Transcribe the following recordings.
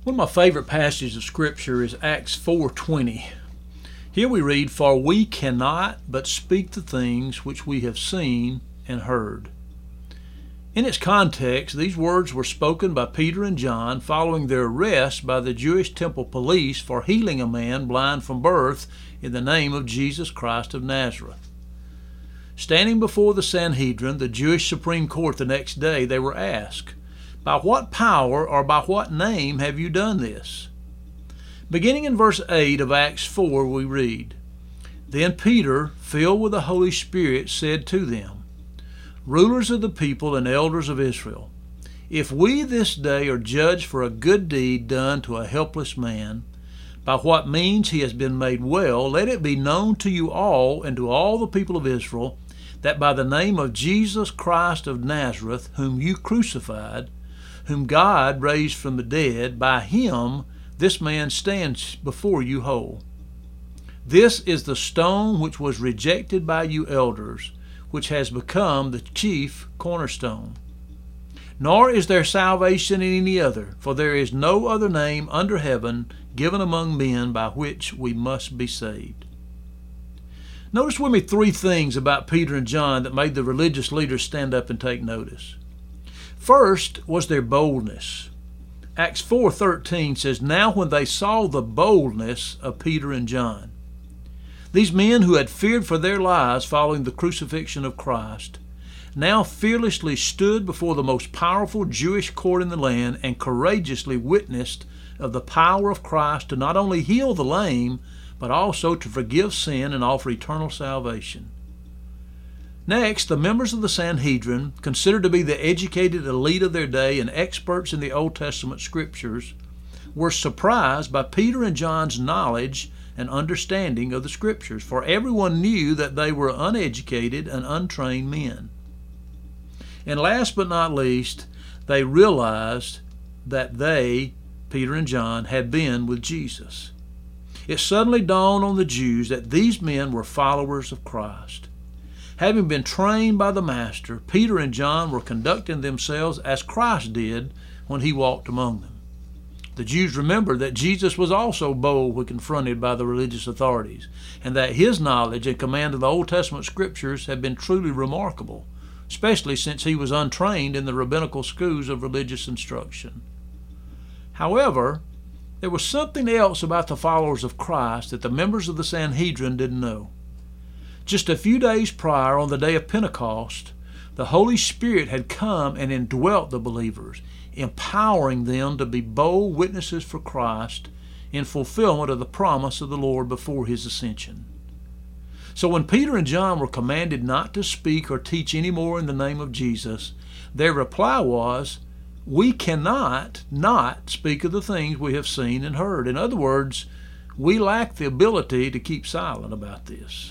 One of my favorite passages of Scripture is Acts 4:20. Here we read, "For we cannot but speak the things which we have seen and heard." In its context, these words were spoken by Peter and John following their arrest by the Jewish temple police for healing a man blind from birth in the name of Jesus Christ of Nazareth. Standing before the Sanhedrin, the Jewish Supreme Court, the next day, they were asked, "By what power or by what name have you done this?" Beginning in verse 8 of Acts 4, we read, "Then Peter, filled with the Holy Spirit, said to them, 'Rulers of the people and elders of Israel, if we this day are judged for a good deed done to a helpless man, by what means he has been made well, let it be known to you all and to all the people of Israel that by the name of Jesus Christ of Nazareth, whom you crucified, whom God raised from the dead, by him this man stands before you whole. This is the stone which was rejected by you elders, which has become the chief cornerstone. Nor is there salvation in any other, for there is no other name under heaven given among men by which we must be saved.'" Notice with me three things about Peter and John that made the religious leaders stand up and take notice. First was their boldness. Acts 4:13 says, "Now when they saw the boldness of Peter and John." These men who had feared for their lives following the crucifixion of Christ now fearlessly stood before the most powerful Jewish court in the land and courageously witnessed of the power of Christ to not only heal the lame, but also to forgive sin and offer eternal salvation. Next, the members of the Sanhedrin, considered to be the educated elite of their day and experts in the Old Testament Scriptures, were surprised by Peter and John's knowledge and understanding of the Scriptures, for everyone knew that they were uneducated and untrained men. And last but not least, they realized that they, Peter and John, had been with Jesus. It suddenly dawned on the Jews that these men were followers of Christ. Having been trained by the Master, Peter and John were conducting themselves as Christ did when he walked among them. The Jews remembered that Jesus was also bold when confronted by the religious authorities, and that his knowledge and command of the Old Testament Scriptures had been truly remarkable, especially since he was untrained in the rabbinical schools of religious instruction. However, there was something else about the followers of Christ that the members of the Sanhedrin didn't know. Just a few days prior, on the day of Pentecost, the Holy Spirit had come and indwelt the believers, empowering them to be bold witnesses for Christ in fulfillment of the promise of the Lord before his ascension. So when Peter and John were commanded not to speak or teach any more in the name of Jesus, their reply was, "We cannot not speak of the things we have seen and heard." In other words, we lack the ability to keep silent about this.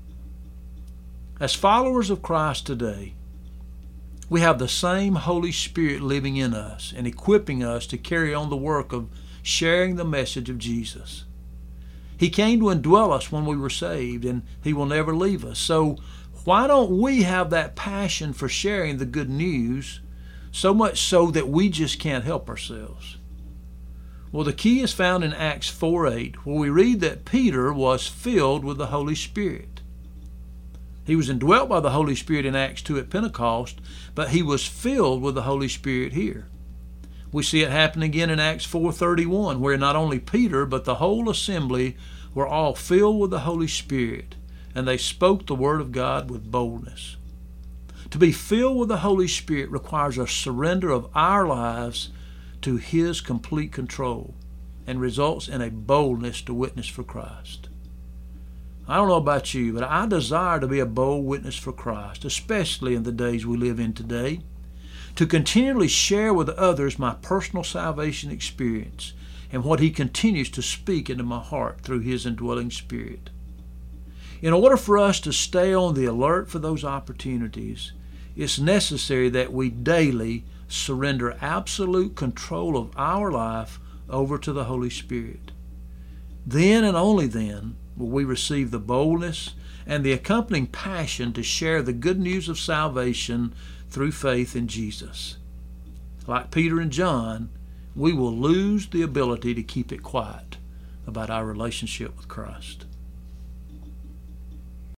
As followers of Christ today, we have the same Holy Spirit living in us and equipping us to carry on the work of sharing the message of Jesus. He came to indwell us when we were saved, and he will never leave us. So why don't we have that passion for sharing the good news, so much so that we just can't help ourselves? Well, the key is found in Acts 4:8, where we read that Peter was filled with the Holy Spirit. He was indwelt by the Holy Spirit in Acts 2 at Pentecost, but he was filled with the Holy Spirit here. We see it happen again in Acts 4:31, where not only Peter, but the whole assembly were all filled with the Holy Spirit, and they spoke the word of God with boldness. To be filled with the Holy Spirit requires a surrender of our lives to his complete control and results in a boldness to witness for Christ. I don't know about you, but I desire to be a bold witness for Christ, especially in the days we live in today, to continually share with others my personal salvation experience and what he continues to speak into my heart through his indwelling Spirit. In order for us to stay on the alert for those opportunities, it's necessary that we daily surrender absolute control of our life over to the Holy Spirit. Then and only then will we receive the boldness and the accompanying passion to share the good news of salvation through faith in Jesus. Like Peter and John, we will lose the ability to keep it quiet about our relationship with Christ.